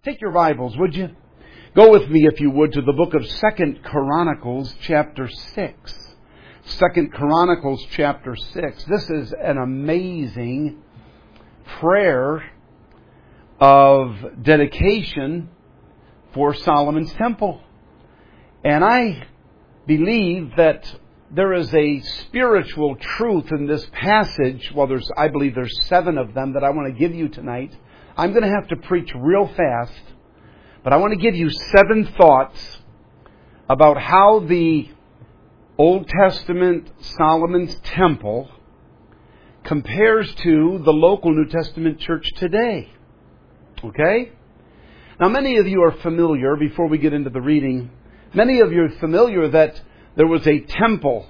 Take your Bibles, would you? Go with me, if you would, to the book of 2 Chronicles, chapter 6. 2 Chronicles, chapter 6. This is an amazing prayer of dedication for Solomon's temple. And I believe that there is a spiritual truth in this passage. Well, I believe there's 7 of them that I want to give you tonight. I'm going to have to preach real fast, but I want to give you 7 thoughts about how the Old Testament Solomon's temple compares to the local New Testament church today. Okay? Now, many of you are familiar, before we get into the reading, many of you are familiar that there was a temple,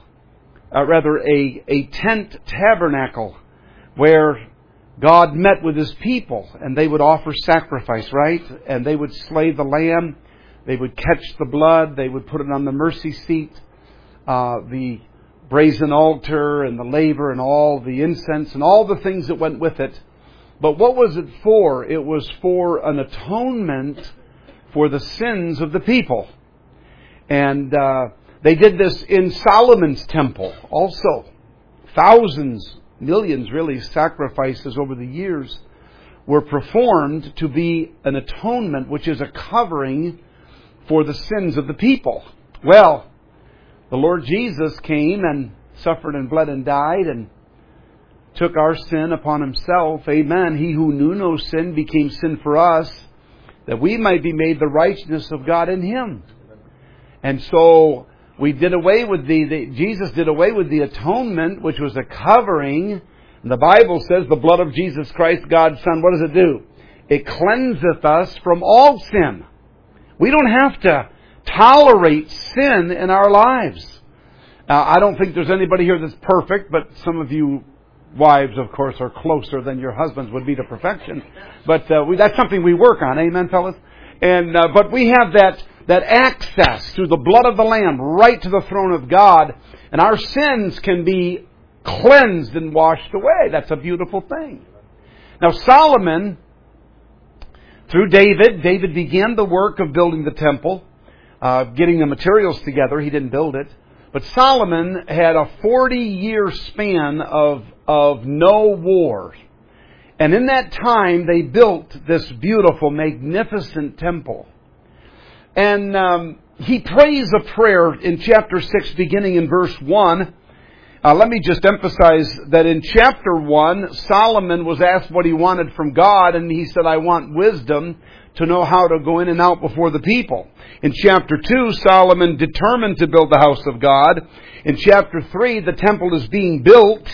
a tent tabernacle, where God met with His people, and they would offer sacrifice, right? And they would slay the lamb, they would catch the blood, they would put it on the mercy seat, the brazen altar and the laver and all the incense and all the things that went with it. But what was it for? It was for an atonement for the sins of the people. And they did this in Solomon's temple also. Thousands, millions really, sacrifices over the years were performed to be an atonement, which is a covering for the sins of the people. Well, the Lord Jesus came and suffered and bled and died and took our sin upon Himself. Amen. He who knew no sin became sin for us, that we might be made the righteousness of God in Him. And so we did away with Jesus did away with the atonement, which was a covering. And the Bible says the blood of Jesus Christ, God's Son, what does it do? It cleanseth us from all sin. We don't have to tolerate sin in our lives. I don't think there's anybody here that's perfect, but some of you wives, of course, are closer than your husbands would be to perfection. But that's something we work on. Amen, fellas? And but we have that access through the blood of the Lamb right to the throne of God, and our sins can be cleansed and washed away. That's a beautiful thing. Now Solomon, through David began the work of building the temple, getting the materials together. He didn't build it. But Solomon had a 40-year span of no war. And in that time, they built this beautiful, magnificent temple. And he prays a prayer in chapter 6, beginning in verse 1. Let me just emphasize that in chapter 1, Solomon was asked what he wanted from God, and he said, I want wisdom to know how to go in and out before the people. In chapter 2, Solomon determined to build the house of God. In chapter 3, the temple is being built.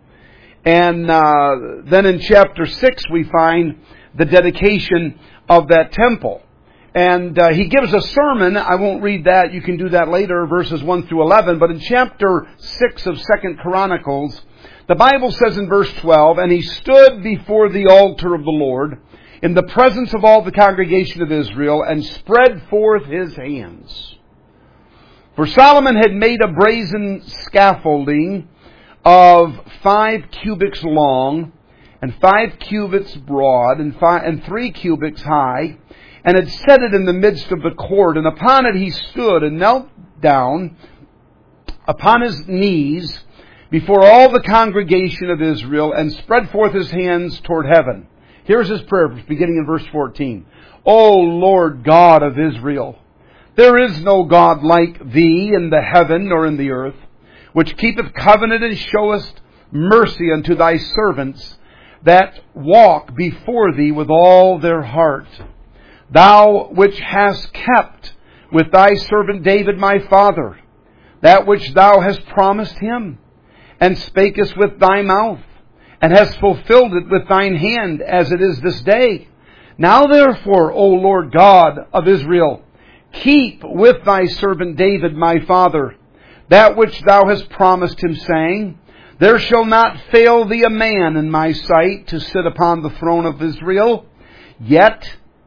And then in chapter 6, we find the dedication of that temple. And he gives a sermon. I won't read that. You can do that later, verses 1 through 11. But in chapter 6 of 2 Chronicles, the Bible says in verse 12, And he stood before the altar of the Lord in the presence of all the congregation of Israel, and spread forth his hands. For Solomon had made a brazen scaffolding of 5 cubits long, and 5 cubits broad, and 3 cubits high, and had set it in the midst of the court. And upon it he stood and knelt down upon his knees before all the congregation of Israel, and spread forth his hands toward heaven. Here's his prayer, beginning in verse 14. O Lord God of Israel, there is no God like Thee in the heaven nor in the earth, which keepeth covenant and showest mercy unto Thy servants that walk before Thee with all their heart. Thou which hast kept with Thy servant David my father, that which Thou hast promised him, and spakest with Thy mouth, and hast fulfilled it with Thine hand, as it is this day. Now therefore, O Lord God of Israel, keep with Thy servant David my father that which Thou hast promised him, saying, There shall not fail Thee a man in my sight to sit upon the throne of Israel, yet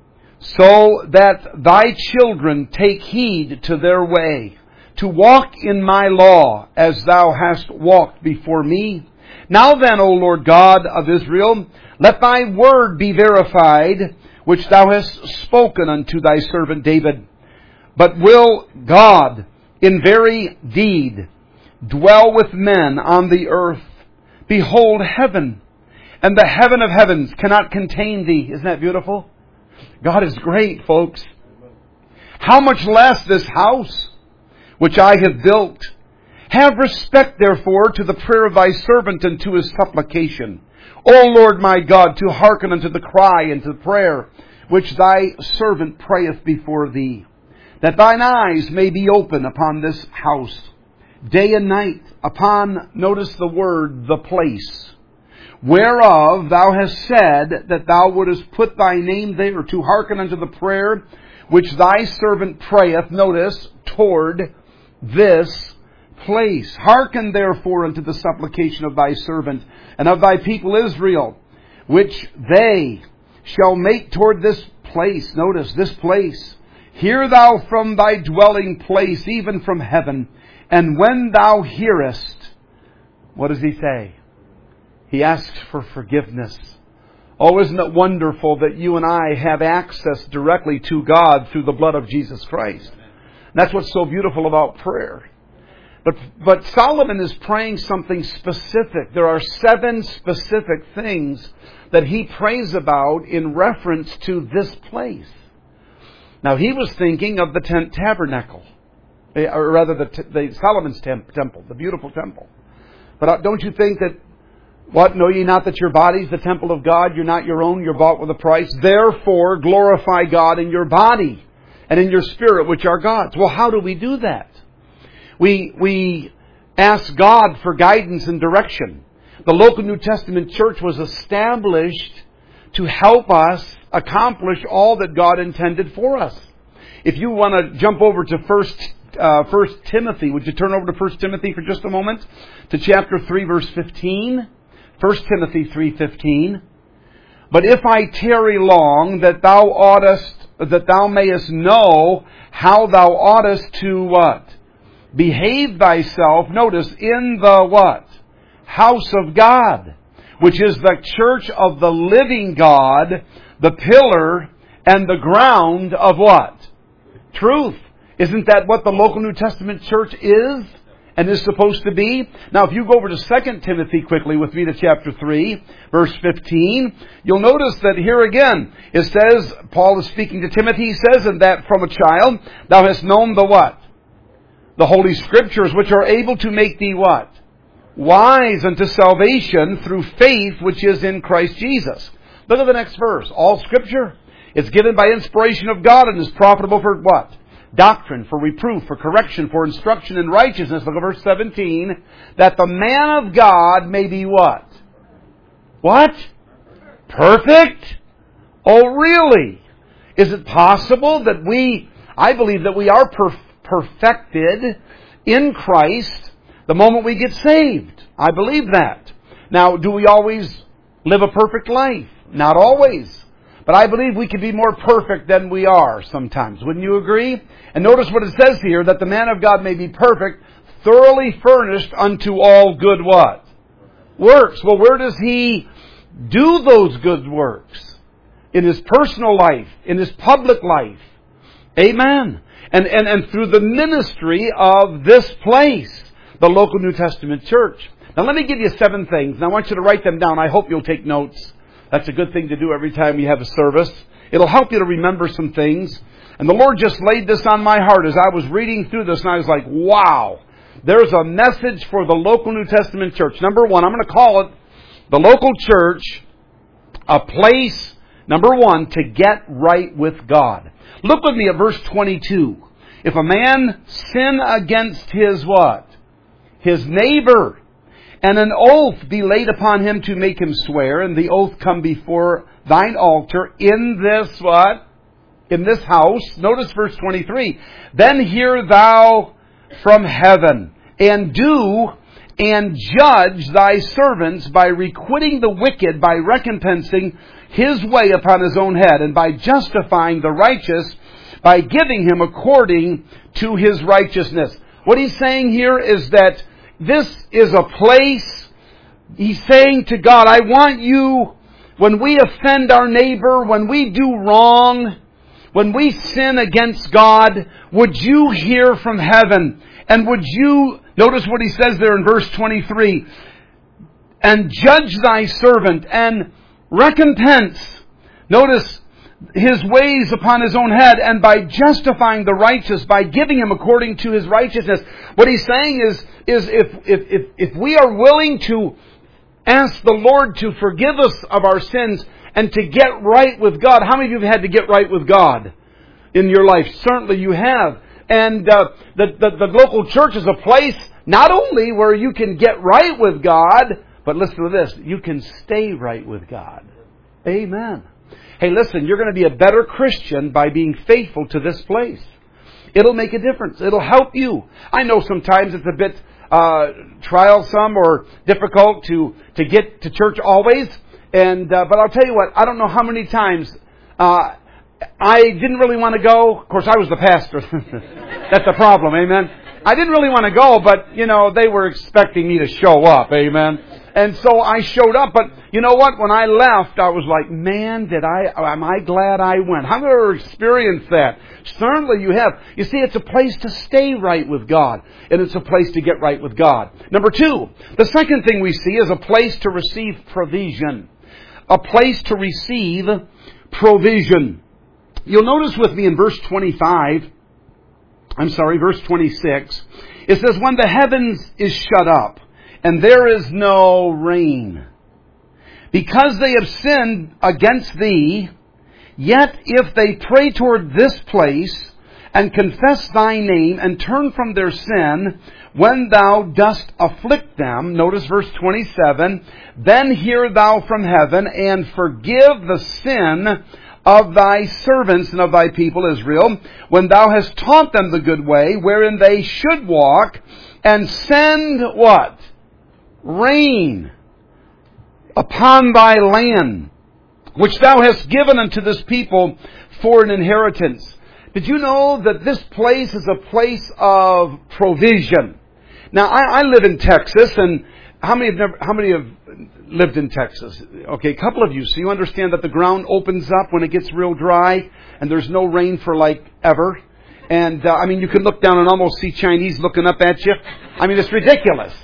so that Thy children take heed to their way, to walk in my law as Thou hast walked before me. Now then, O Lord God of Israel, let Thy word be verified, which thou hast spoken unto thy servant David. But will God in very deed dwell with men on the earth? Behold, heaven and the heaven of heavens cannot contain thee. Isn't that beautiful? God is great, folks. How much less this house which I have built? Have respect, therefore, to the prayer of thy servant and to his supplication. O Lord my God, to hearken unto the cry and to the prayer which thy servant prayeth before thee, that thine eyes may be open upon this house, day and night, upon, notice the word, the place, whereof thou hast said that thou wouldest put thy name there, to hearken unto the prayer which thy servant prayeth, notice, toward this place. Hearken therefore unto the supplication of thy servant and of thy people Israel, which they shall make toward this place. Notice, this place. Hear thou from thy dwelling place, even from heaven. And when thou hearest, what does he say? He asks for forgiveness. Oh, isn't it wonderful that you and I have access directly to God through the blood of Jesus Christ? And that's what's so beautiful about prayer. But Solomon is praying something specific. There are 7 specific things that he prays about in reference to this place. Now, he was thinking of the tent tabernacle, or rather the Solomon's temple, the beautiful temple. But don't you think that, what, know ye not that your body is the temple of God? You're not your own, you're bought with a price. Therefore, glorify God in your body and in your spirit, which are God's. Well, how do we do that? We ask God for guidance and direction. The local New Testament church was established to help us accomplish all that God intended for us. If you want to jump over to 1 Timothy, would you turn over to 1 Timothy for just a moment? To chapter 3, verse 15. 1 Timothy 3:15. But if I tarry long, that thou mayest know how thou oughtest to what? Behave thyself, notice, in the what? House of God, which is the church of the living God, the pillar and the ground of what? Truth. Isn't that what the local New Testament church is and is supposed to be? Now, if you go over to 2 Timothy quickly with me to chapter 3, verse 15, you'll notice that here again, it says, Paul is speaking to Timothy, he says, and that from a child thou hast known the what? The Holy Scriptures, which are able to make thee what? Wise unto salvation through faith which is in Christ Jesus. Look at the next verse. All Scripture is given by inspiration of God and is profitable for what? Doctrine, for reproof, for correction, for instruction in righteousness. Look at verse 17. That the man of God may be what? What? Perfect? Oh, really? Is it possible that I believe that we are perfected in Christ the moment we get saved? I believe that. Now, do we always live a perfect life? Not always. But I believe we can be more perfect than we are sometimes. Wouldn't you agree? And notice what it says here, that the man of God may be perfect, thoroughly furnished unto all good what? Works. Well, where does he do those good works? In his personal life, in his public life. Amen. And through the ministry of this place, the local New Testament church. Now let me give you 7 things, and I want you to write them down. I hope you'll take notes. That's a good thing to do every time we have a service. It'll help you to remember some things. And the Lord just laid this on my heart as I was reading through this, and I was like, wow, there's a message for the local New Testament church. Number 1, I'm going to call it the local church, a place, number 1, to get right with God. Look with me at verse 22. If a man sin against his what? His neighbor, and an oath be laid upon him to make him swear, and the oath come before thine altar in this what? In this house. Notice verse 23. Then hear thou from heaven, and do and judge thy servants by requiting the wicked, by recompensing his way upon his own head, and by justifying the righteous, by giving him according to his righteousness. What he's saying here is that this is a place, he's saying to God, I want you, when we offend our neighbor, when we do wrong, when we sin against God, would you hear from heaven? And would you, notice what he says there in verse 23, and judge thy servant and recompense, notice, his ways upon his own head, and by justifying the righteous, by giving him according to his righteousness. What he's saying is if we are willing to ask the Lord to forgive us of our sins and to get right with God. How many of you have had to get right with God in your life? Certainly you have. And the local church is a place not only where you can get right with God, but listen to this, you can stay right with God. Amen. Hey, listen, you're going to be a better Christian by being faithful to this place. It'll make a difference. It'll help you. I know sometimes it's a bit trialsome or difficult to get to church always. And but I'll tell you what, I don't know how many times I didn't really want to go. Of course, I was the pastor. That's the problem, amen? I didn't really want to go, but, they were expecting me to show up, amen? And so I showed up, but you know what? When I left, I was like, man, am I glad I went? Have you ever experienced that? Certainly you have. You see, it's a place to stay right with God, and it's a place to get right with God. Number 2, the second thing we see is a place to receive provision. A place to receive provision. You'll notice with me in verse 26, it says, when the heavens is shut up, and there is no rain, because they have sinned against thee, yet if they pray toward this place, and confess thy name, and turn from their sin, when thou dost afflict them, notice verse 27, then hear thou from heaven, and forgive the sin of thy servants and of thy people Israel, when thou hast taught them the good way, wherein they should walk, and send what? Rain upon thy land, which thou hast given unto this people for an inheritance. Did you know that this place is a place of provision? Now, I live in Texas, and how many have lived in Texas? Okay, a couple of you. So you understand that the ground opens up when it gets real dry, and there's no rain for like ever. And you can look down and almost see Chinese looking up at you. It's ridiculous.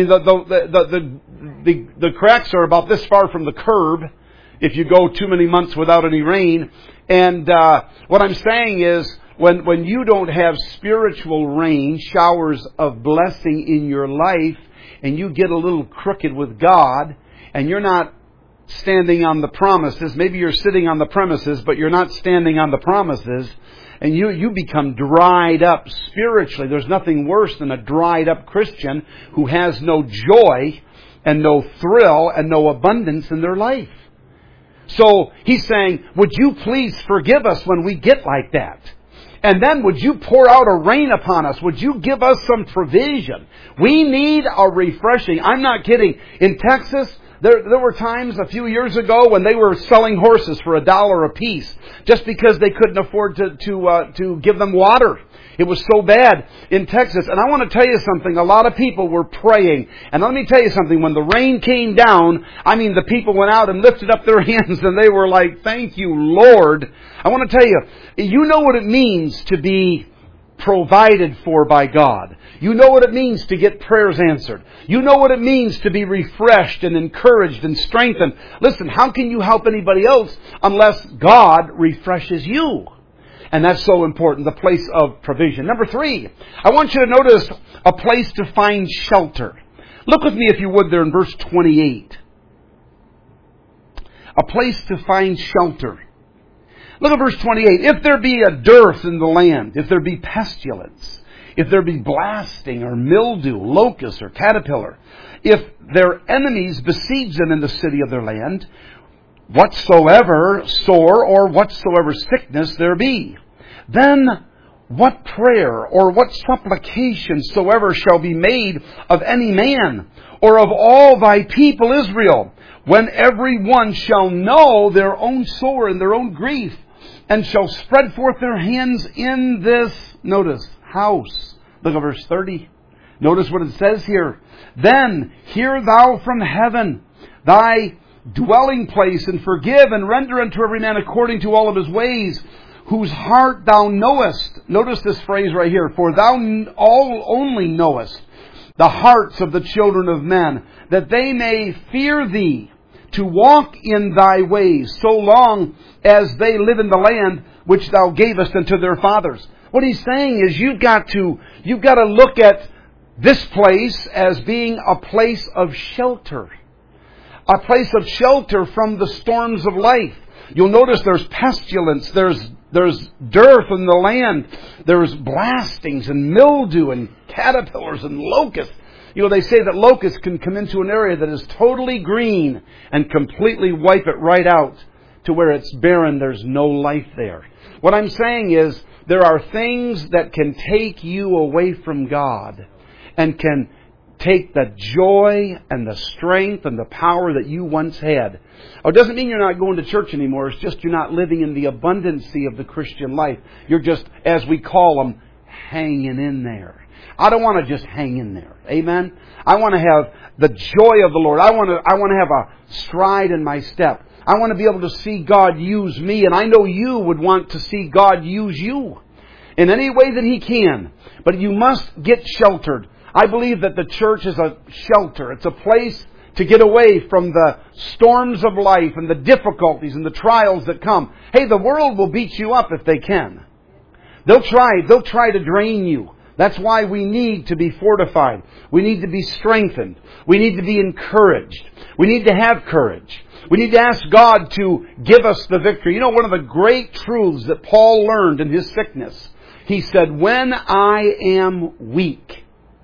The cracks are about this far from the curb if you go too many months without any rain. And what I'm saying is, when you don't have spiritual rain, showers of blessing in your life, and you get a little crooked with God, and you're not standing on the promises, maybe you're sitting on the premises, but you're not standing on the promises, and you become dried up spiritually. There's nothing worse than a dried up Christian who has no joy and no thrill and no abundance in their life. So he's saying, would you please forgive us when we get like that? And then would you pour out a rain upon us? Would you give us some provision? We need a refreshing. I'm not kidding. In Texas, there were times a few years ago when they were selling horses for $1 a piece just because they couldn't afford to give them water. It was so bad in Texas. And I want to tell you something. A lot of people were praying. And let me tell you something. When the rain came down, the people went out and lifted up their hands and they were like, thank you, Lord. I want to tell you, you know what it means to be provided for by God. You know what it means to get prayers answered. You know what it means to be refreshed and encouraged and strengthened. Listen, how can you help anybody else unless God refreshes you? And that's so important, the place of provision. Number 3, I want you to notice a place to find shelter. Look with me, if you would, there in verse 28. A place to find shelter. Look at verse 28. If there be a dearth in the land, if there be pestilence, if there be blasting or mildew, locust or caterpillar, if their enemies besiege them in the city of their land, whatsoever sore or whatsoever sickness there be, then what prayer or what supplication soever shall be made of any man or of all thy people Israel, when every one shall know their own sore and their own grief, and shall spread forth their hands in this, notice, house. Look at verse 30. Notice what it says here. Then hear thou from heaven, thy dwelling place, and forgive and render unto every man according to all of his ways, whose heart thou knowest. Notice this phrase right here. For thou all only knowest the hearts of the children of men, that they may fear thee, to walk in thy ways, so long as they live in the land which thou gavest unto their fathers. What he's saying is you've got to look at this place as being a place of shelter. A place of shelter from the storms of life. You'll notice there's pestilence, there's dearth in the land, there's blastings and mildew and caterpillars and locusts. You know, they say that locusts can come into an area that is totally green and completely wipe it right out to where it's barren, there's no life there. What I'm saying is there are things that can take you away from God and can take the joy and the strength and the power that you once had. Oh, it doesn't mean you're not going to church anymore. It's just you're not living in the abundancy of the Christian life. You're just, as we call them, hanging in there. I don't want to just hang in there. Amen? I want to have the joy of the Lord. I want to have a stride in my step. I want to be able to see God use me. And I know you would want to see God use you in any way that He can. But you must get sheltered. I believe that the church is a shelter. It's a place to get away from the storms of life and the difficulties and the trials that come. Hey, the world will beat you up if they can. They'll try to drain you. That's why we need to be fortified. We need to be strengthened. We need to be encouraged. We need to have courage. We need to ask God to give us the victory. You know, one of the great truths that Paul learned in his sickness, he said, when I am weak,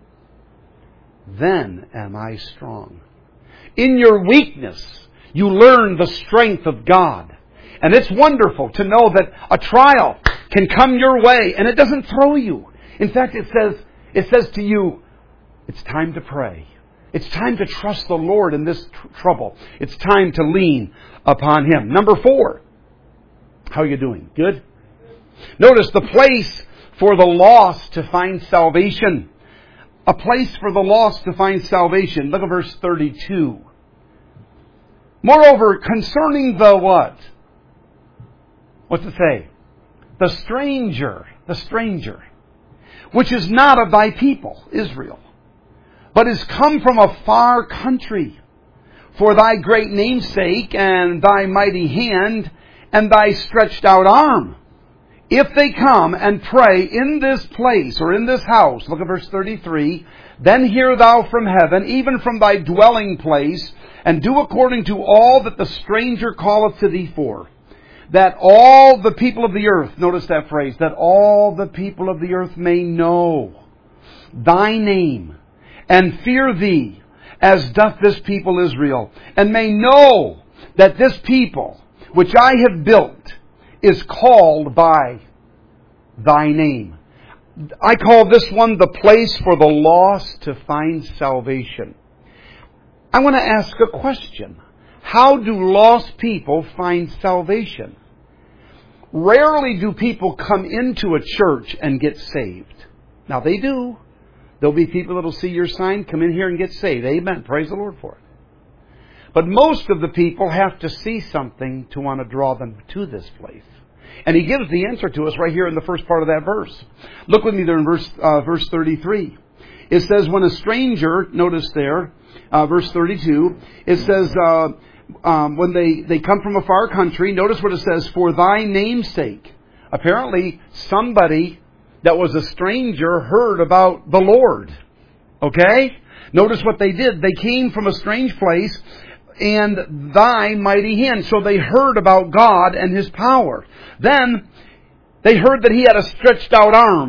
then am I strong. In your weakness, you learn the strength of God. And it's wonderful to know that a trial can come your way and it doesn't throw you. In fact, it says to you, it's time to pray. It's time to trust the Lord in this trouble. It's time to lean upon Him. Number 4. How are you doing? Good? Notice the place for the lost to find salvation. A place for the lost to find salvation. Look at verse 32. Moreover, concerning the what? What's it say? The stranger, which is not of thy people, Israel, but is come from a far country, for thy great name's sake, and thy mighty hand, and thy stretched out arm. If they come and pray in this place, or in this house, look at verse 33, then hear thou from heaven, even from thy dwelling place, and do according to all that the stranger calleth to thee for. That all the people of the earth, notice that phrase, that all the people of the earth may know thy name, and fear thee, as doth this people Israel, and may know that this people, which I have built, is called by thy name. I call this one the place for the lost to find salvation. I want to ask a question. How do lost people find salvation? Rarely do people come into a church and get saved. Now they do. There'll be people that will see your sign, come in here and get saved. Amen. Praise the Lord for it. But most of the people have to see something to want to draw them to this place. And He gives the answer to us right here in the first part of that verse. Look with me there in verse 33. It says, when a stranger, notice there, verse 32, it says, when they come from a far country, notice what it says, for thy name's sake. Apparently, somebody that was a stranger heard about the Lord. Okay? Notice what they did. They came from a strange place, and thy mighty hand. So they heard about God and His power. Then they heard that He had a stretched out arm.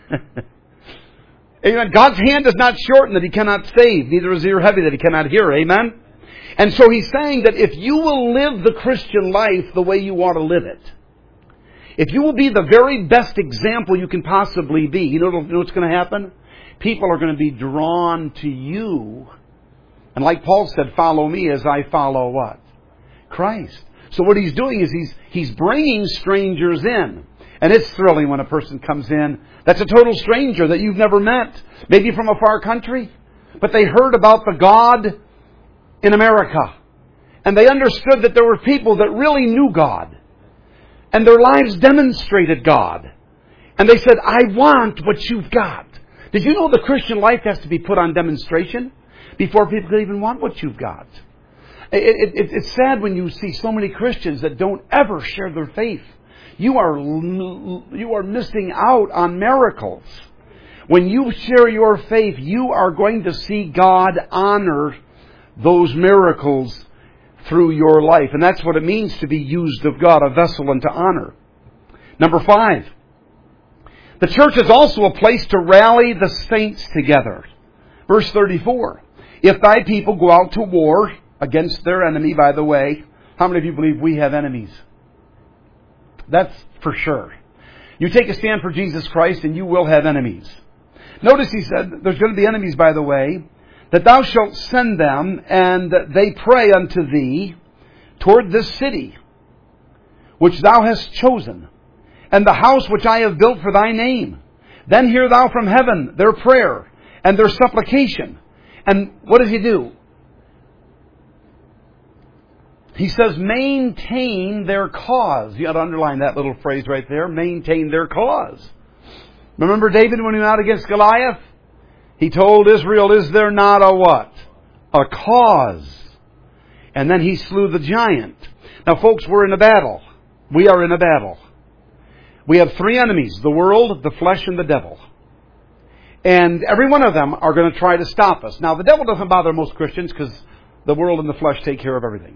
Amen. God's hand is not shortened that He cannot save, neither is His ear heavy that He cannot hear. Amen. And so He's saying that if you will live the Christian life the way you want to live it, if you will be the very best example you can possibly be, you know what's going to happen? People are going to be drawn to you. And like Paul said, follow me as I follow what? Christ. So what He's doing is He's bringing strangers in. And it's thrilling when a person comes in that's a total stranger that you've never met. Maybe from a far country. But they heard about the God in America. And they understood that there were people that really knew God. And their lives demonstrated God. And they said, I want what you've got. Did you know the Christian life has to be put on demonstration before people can even want what you've got? It's sad when you see so many Christians that don't ever share their faith. You are missing out on miracles. When you share your faith, you are going to see God honor those miracles through your life. And that's what it means to be used of God, a vessel unto honor. Number 5. The church is also a place to rally the saints together. Verse 34. If thy people go out to war against their enemy, by the way, how many of you believe we have enemies? That's for sure. You take a stand for Jesus Christ and you will have enemies. Notice he said, there's going to be enemies, by the way, that thou shalt send them, and they pray unto thee toward this city, which thou hast chosen, and the house which I have built for thy name. Then hear thou from heaven their prayer and their supplication. And what does he do? He says, maintain their cause. You ought to underline that little phrase right there. Maintain their cause. Remember David when he went out against Goliath? He told Israel, is there not a what? A cause. And then he slew the giant. Now folks, we're in a battle. We are in a battle. We have 3 enemies, the world, the flesh, and the devil. And every one of them are going to try to stop us. Now the devil doesn't bother most Christians because the world and the flesh take care of everything.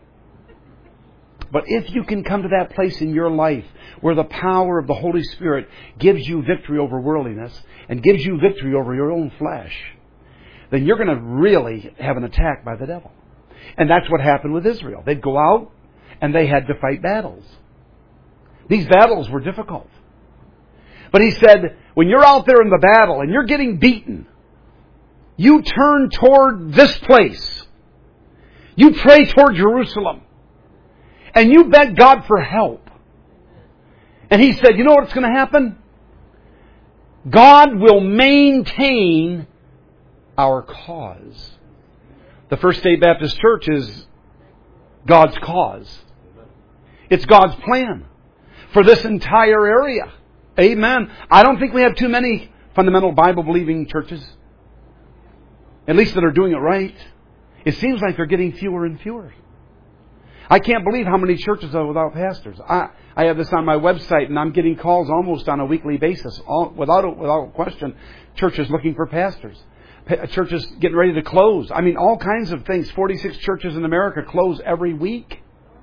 But if you can come to that place in your life where the power of the Holy Spirit gives you victory over worldliness and gives you victory over your own flesh, then you're going to really have an attack by the devil. And that's what happened with Israel. They'd go out and they had to fight battles. These battles were difficult. But he said, when you're out there in the battle and you're getting beaten, you turn toward this place. You pray toward Jerusalem. And you beg God for help. And he said, you know what's going to happen? God will maintain our cause. The First State Baptist Church is God's cause. It's God's plan for this entire area. Amen. I don't think we have too many fundamental Bible-believing churches. At least that are doing it right. It seems like they're getting fewer and fewer. I can't believe how many churches are without pastors. I have this on my website, and I'm getting calls almost on a weekly basis. Without question, churches looking for pastors. Churches getting ready to close. I mean, all kinds of things. 46 churches in America close every week.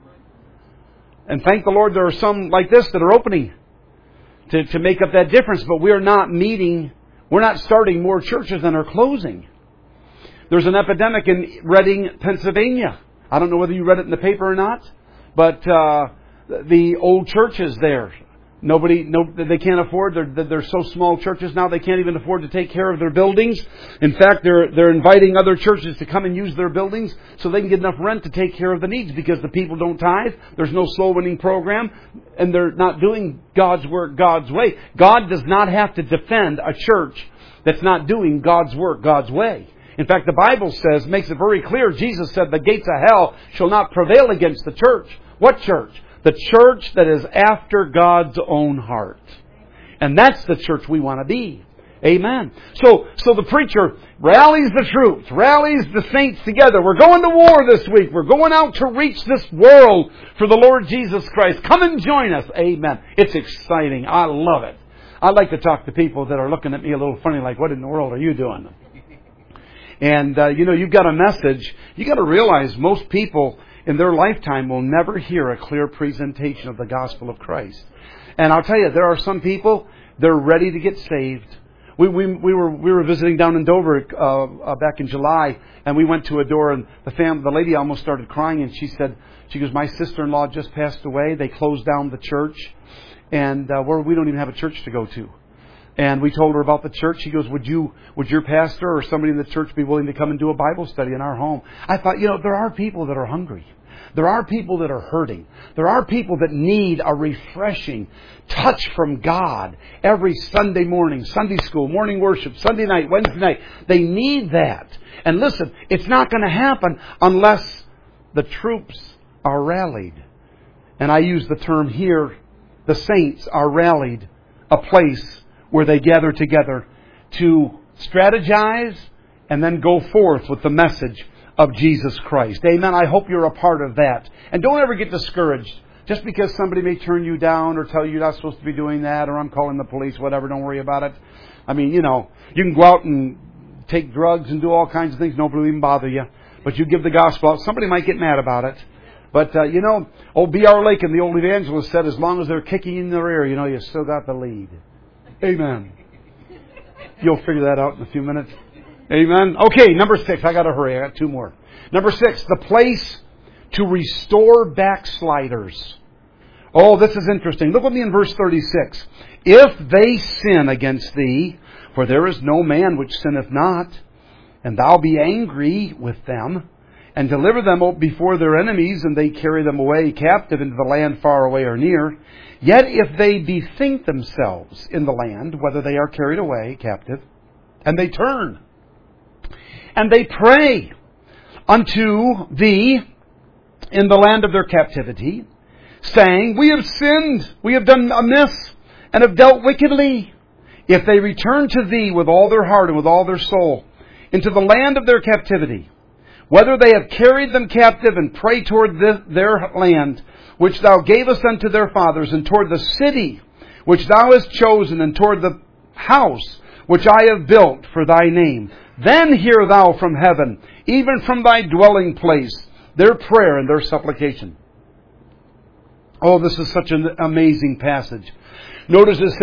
And thank the Lord there are some like this that are opening to make up that difference. But we're not starting more churches than are closing. There's an epidemic in Reading, Pennsylvania. I don't know whether you read it in the paper or not, but the old churches there, they can't afford. They're so small churches now they can't even afford to take care of their buildings. In fact, they're inviting other churches to come and use their buildings so they can get enough rent to take care of the needs because the people don't tithe. There's no soul winning program, and they're not doing God's work God's way. God does not have to defend a church that's not doing God's work God's way. In fact, the Bible makes it very clear. Jesus said, the gates of hell shall not prevail against the church. What church? The church that is after God's own heart. And that's the church we want to be. Amen. So the preacher rallies the troops, rallies the saints together. We're going to war this week. We're going out to reach this world for the Lord Jesus Christ. Come and join us. Amen. It's exciting. I love it. I like to talk to people that are looking at me a little funny, like, what in the world are you doing? And, you've got a message. You've got to realize most people in their lifetime will never hear a clear presentation of the gospel of Christ. And I'll tell you, there are some people, they're ready to get saved. We were visiting down in Dover back in July, and we went to a door, and the lady almost started crying, and she goes, my sister-in-law just passed away. They closed down the church, and we don't even have a church to go to. And we told her about the church. She goes, would your pastor or somebody in the church be willing to come and do a Bible study in our home? I thought, there are people that are hungry. There are people that are hurting. There are people that need a refreshing touch from God every Sunday morning, Sunday school, morning worship, Sunday night, Wednesday night. They need that. And listen, it's not going to happen unless the troops are rallied. And I use the term here, the saints are rallied, a place where they gather together to strategize and then go forth with the message of Jesus Christ. Amen. I hope you're a part of that. And don't ever get discouraged. Just because somebody may turn you down or tell you you're not supposed to be doing that, or I'm calling the police, whatever, don't worry about it. I mean, you can go out and take drugs and do all kinds of things. Nobody will even bother you. But you give the gospel out. Somebody might get mad about it. But, old B.R. Lakin, the old evangelist, said, as long as they're kicking in their ear, you still got the lead. Amen. You'll figure that out in a few minutes. Amen. Okay, number 6. I got to hurry. I got 2 more. Number 6, the place to restore backsliders. Oh, this is interesting. Look with me in verse 36. If they sin against thee, for there is no man which sinneth not, and thou be angry with them, and deliver them before their enemies, and they carry them away captive into the land far away or near, yet if they bethink themselves in the land, whether they are carried away captive, and they turn, and they pray unto thee in the land of their captivity, saying, we have sinned, we have done amiss, and have dealt wickedly. If they return to thee with all their heart and with all their soul, into the land of their captivity, whether they have carried them captive, and pray toward their land, which thou gavest unto their fathers, and toward the city which thou hast chosen, and toward the house which I have built for thy name, then hear thou from heaven, even from thy dwelling place, their prayer and their supplication. Oh, this is such an amazing passage. Notice it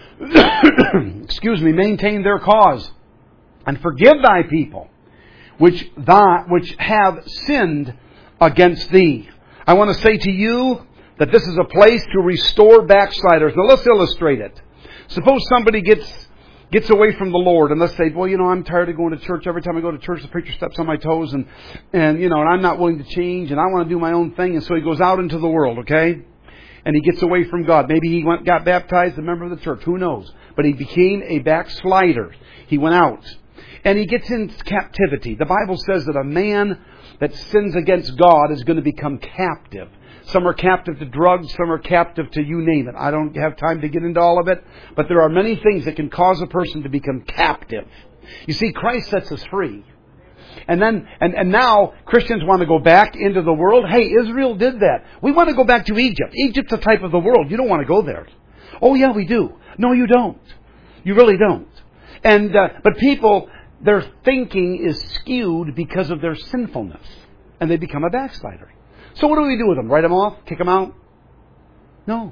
says, maintain their cause, and forgive thy people, which have sinned against thee. I want to say to you that this is a place to restore backsliders. Now let's illustrate it. Suppose somebody gets away from the Lord, and let's say, well, I'm tired of going to church. Every time I go to church, the preacher steps on my toes, and I'm not willing to change, and I want to do my own thing, and so he goes out into the world, okay? And he gets away from God. Maybe he got baptized, a member of the church. Who knows? But he became a backslider. He went out. And he gets in captivity. The Bible says that a man that sins against God is going to become captive. Some are captive to drugs. Some are captive to you name it. I don't have time to get into all of it. But there are many things that can cause a person to become captive. You see, Christ sets us free. And now Christians want to go back into the world. Hey, Israel did that. We want to go back to Egypt. Egypt's a type of the world. You don't want to go there. Oh yeah, we do. No, you don't. You really don't. But people, their thinking is skewed because of their sinfulness. And they become a backslider. So what do we do with them? Write them off? Kick them out? No.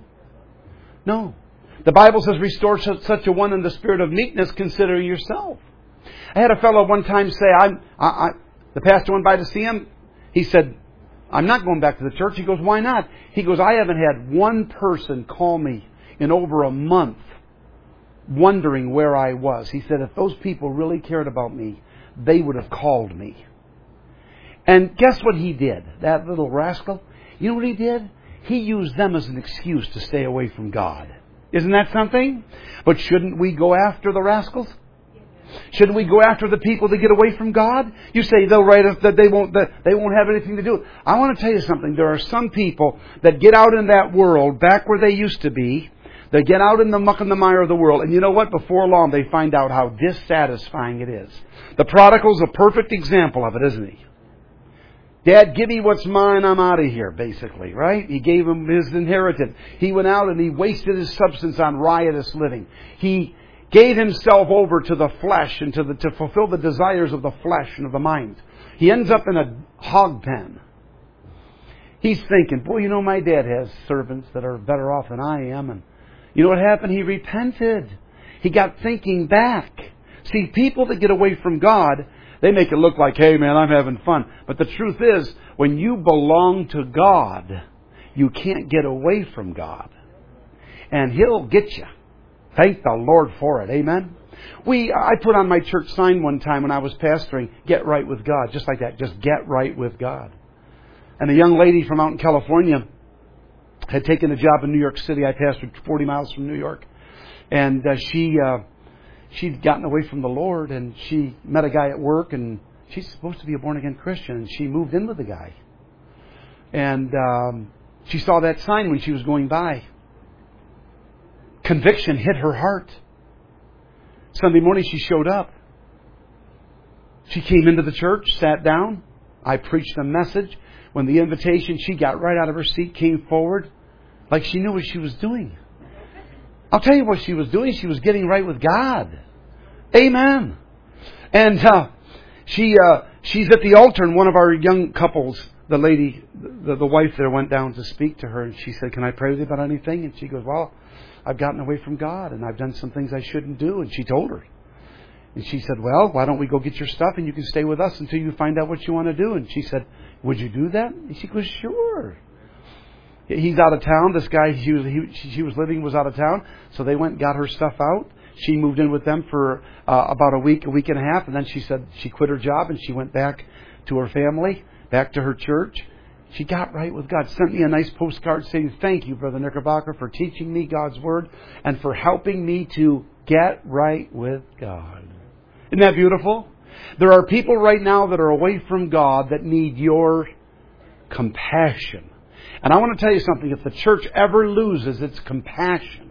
The Bible says, restore such a one in the spirit of meekness, considering yourself. I had a fellow one time say, the pastor went by to see him. He said, I'm not going back to the church. He goes, why not? He goes, I haven't had one person call me in over a month wondering where I was. He said, if those people really cared about me, they would have called me. And guess what he did? That little rascal. You know what he did? He used them as an excuse to stay away from God. Isn't that something? But shouldn't we go after the rascals? Shouldn't we go after the people that get away from God? You say they'll write us that they won't have anything to do with it. I want to tell you something. There are some people that get out in that world back where they used to be. They get out in the muck and the mire of the world. And you know what? Before long, they find out how dissatisfying it is. The prodigal's a perfect example of it, isn't he? Dad, give me what's mine, I'm out of here, basically, right? He gave him his inheritance. He went out and he wasted his substance on riotous living. He gave himself over to the flesh and to fulfill the desires of the flesh and of the mind. He ends up in a hog pen. He's thinking, boy, my dad has servants that are better off than I am. And you know what happened? He repented. He got thinking back. See, people that get away from God, they make it look like, hey man, I'm having fun. But the truth is, when you belong to God, you can't get away from God. And He'll get you. Thank the Lord for it. Amen? I put on my church sign one time when I was pastoring, get right with God. Just like that. Just get right with God. And a young lady from out in California had taken a job in New York City. I pastored 40 miles from New York. And she'd gotten away from the Lord, and she met a guy at work, and she's supposed to be a born-again Christian, and she moved in with the guy. And she saw that sign when she was going by. Conviction hit her heart. Sunday morning she showed up. She came into the church, sat down. I preached a message. When the invitation, she got right out of her seat, came forward, like she knew what she was doing. I'll tell you what she was doing. She was getting right with God. Amen. And she's at the altar, and one of our young couples, the lady, the wife there, went down to speak to her, and she said, "Can I pray with you about anything?" And she goes, "Well, I've gotten away from God, and I've done some things I shouldn't do." And she told her. And she said, "Well, why don't we go get your stuff and you can stay with us until you find out what you want to do?" And she said, "Would you do that?" And she goes, "Sure." He's out of town. This guy she was living was out of town. So they went and got her stuff out. She moved in with them for about a week and a half. And then she said she quit her job and she went back to her family, back to her church. She got right with God. Sent me a nice postcard saying, "Thank you, Brother Knickerbocker, for teaching me God's Word and for helping me to get right with God." Isn't that beautiful? There are people right now that are away from God that need your compassion. And I want to tell you something. If the church ever loses its compassion,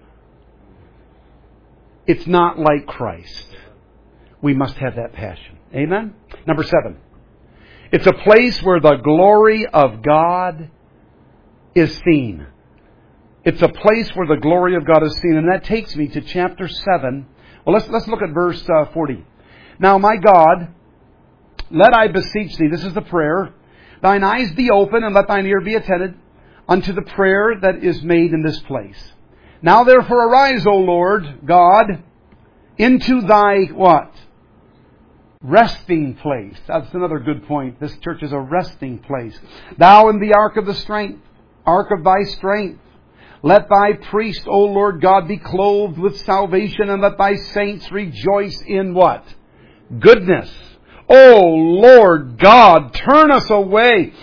it's not like Christ. We must have that passion. Amen? Number 7. It's a place where the glory of God is seen. It's a place where the glory of God is seen. And that takes me to chapter 7. Well, let's look at verse 40. "Now, my God, let I beseech thee," this is the prayer, "thine eyes be open, and let thine ear be attentive unto the prayer that is made in this place. Now therefore arise, O Lord God, into thy" what? Resting place. That's another good point. This church is a resting place. "Thou in the ark of thy strength. Let thy priest, O Lord God, be clothed with salvation, and let thy saints rejoice in" what? "Goodness. O Lord God, turn not away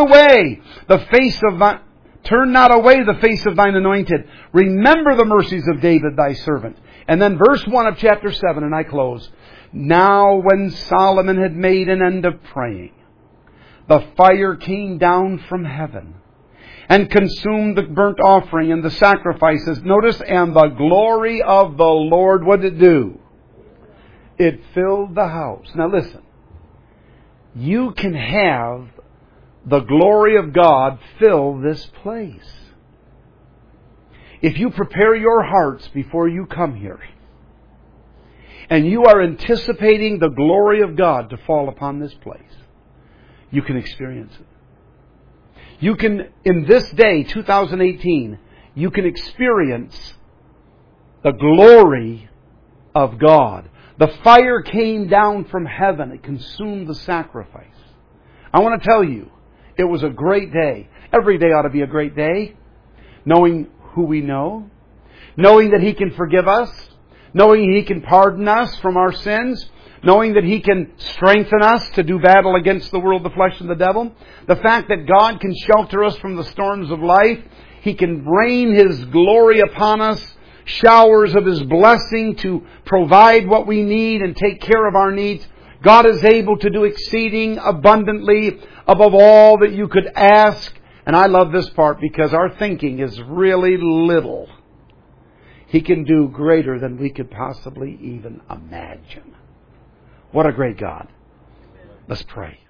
the face of thine anointed. Remember the mercies of David thy servant." And then verse 1 of chapter 7, and I close. "Now when Solomon had made an end of praying, the fire came down from heaven and consumed the burnt offering and the sacrifices." Notice, "and the glory of the Lord," what did it do? It filled the house. Now listen. You can have the glory of God fill this place. If you prepare your hearts before you come here, and you are anticipating the glory of God to fall upon this place, you can experience it. You can, in this day, 2018, you can experience the glory of God. The fire came down from heaven. It consumed the sacrifice. I want to tell you, it was a great day. Every day ought to be a great day. Knowing who we know. Knowing that He can forgive us. Knowing He can pardon us from our sins. Knowing that He can strengthen us to do battle against the world, the flesh, and the devil. The fact that God can shelter us from the storms of life. He can rain His glory upon us. Showers of His blessing to provide what we need and take care of our needs. God is able to do exceeding abundantly above all that you could ask. And I love this part because our thinking is really little. He can do greater than we could possibly even imagine. What a great God. Let's pray.